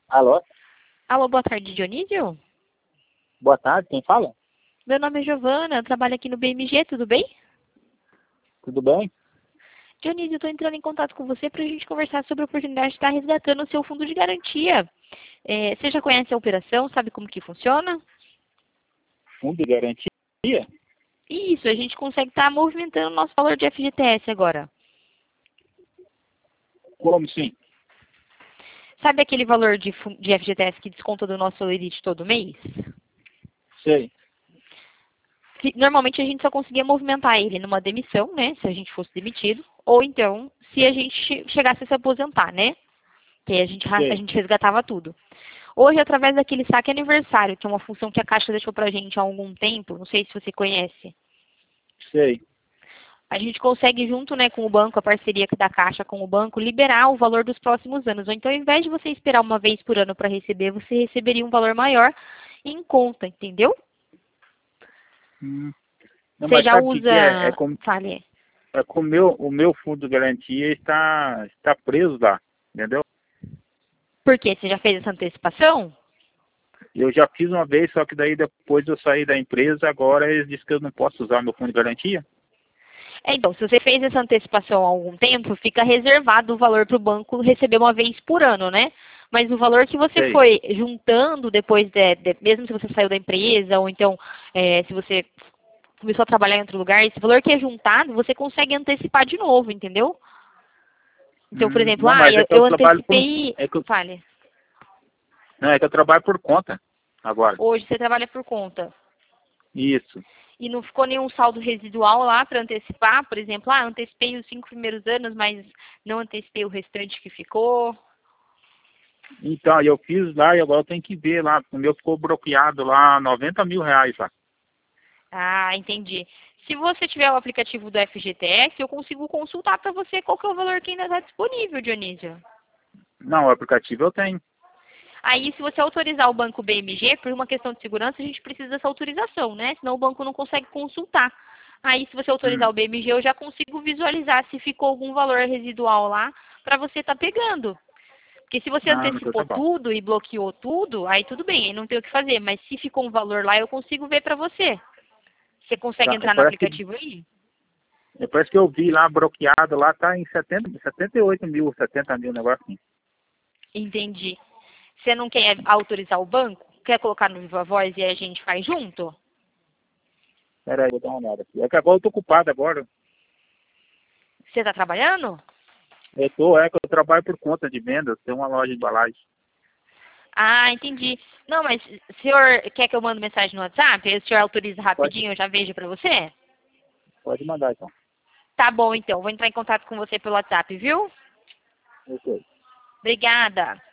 Alô? Alô, boa tarde, Dionísio? Boa tarde, quem fala? Meu nome é Giovana, eu trabalho aqui no BMG, tudo bem? Tudo bem? Dionísio, eu estou entrando em contato com você para a gente conversar sobre a oportunidade de estar resgatando o seu fundo de garantia. Você já conhece a operação, sabe como que funciona? Fundo de garantia? Isso, a gente consegue estar movimentando o nosso valor de FGTS agora. Como sim? Sabe aquele valor de FGTS que desconta do nosso Elite todo mês? Sei. Normalmente a gente só conseguia movimentar ele numa demissão, né? Se a gente fosse demitido. Ou então, se a gente chegasse a se aposentar, né? Que aí a Sei. gente resgatava tudo. Hoje, através daquele saque aniversário, que é uma função que a Caixa deixou pra gente há algum tempo, não sei se você conhece, Sei. a gente consegue, junto, né, com o banco, a parceria da Caixa com o banco, liberar o valor dos próximos anos. Ou então, ao invés de você esperar uma vez por ano para receber, você receberia um valor maior em conta, entendeu? Hum. Não, Você mas já sabe o que que é? usa... Fale. É com o meu fundo de garantia está preso lá, entendeu? Por quê? Você já fez essa antecipação? Eu já fiz uma vez, só que daí depois eu saí da empresa, agora eles dizem que eu não posso usar meu fundo de garantia. Então, se você fez essa antecipação há algum tempo, fica reservado o valor para o banco receber uma vez por ano, né? Mas o valor que você Sei. foi juntando depois, mesmo se você saiu da empresa, ou então se você começou a trabalhar em outro lugar, esse valor que é juntado, você consegue antecipar de novo, entendeu? Então, por exemplo, Não, mas é que eu eu trabalho por... antecipei. É que eu, Fale. não, é que eu trabalho por conta agora. Hoje você trabalha por conta. Isso. E não ficou nenhum saldo residual lá para antecipar, por exemplo, antecipei os 5 primeiros anos, mas não antecipei o restante que ficou. Então, eu fiz lá e agora eu tenho que ver lá. O meu ficou bloqueado lá, R$ 90.000 lá. Ah, entendi. Se você tiver o aplicativo do FGTS, eu consigo consultar para você qual que é o valor que ainda está disponível, Dionísio. Não, o aplicativo eu tenho. Aí, se você autorizar o banco BMG, por uma questão de segurança, a gente precisa dessa autorização, né? Senão o banco não consegue consultar. Aí, se você autorizar Hum. o BMG, eu já consigo visualizar se ficou algum valor residual lá para você estar pegando. Porque se você Ah, então tá antecipou bom. tudo e bloqueou tudo, aí tudo bem, aí não tem o que fazer. Mas se ficou um valor lá, eu consigo ver para você. Você consegue Tá, entrar no aplicativo aí? parece que eu vi lá bloqueado, lá tá em 78.000, 70.000, negócio assim. Entendi. Você não quer autorizar o banco? Quer colocar no Viva Voz e a gente faz junto? Pera aí, vou dar uma olhada aqui. É que agora eu tô ocupado agora. Você está trabalhando? É que eu trabalho por conta de vendas, tem uma loja de embalagem. Ah, entendi. Não, mas o senhor quer que eu mande mensagem no WhatsApp? Aí o senhor autoriza Pode, rapidinho, eu já vejo para você? pode mandar então. Tá bom, então. Vou entrar em contato com você pelo WhatsApp, viu? Ok. Obrigada.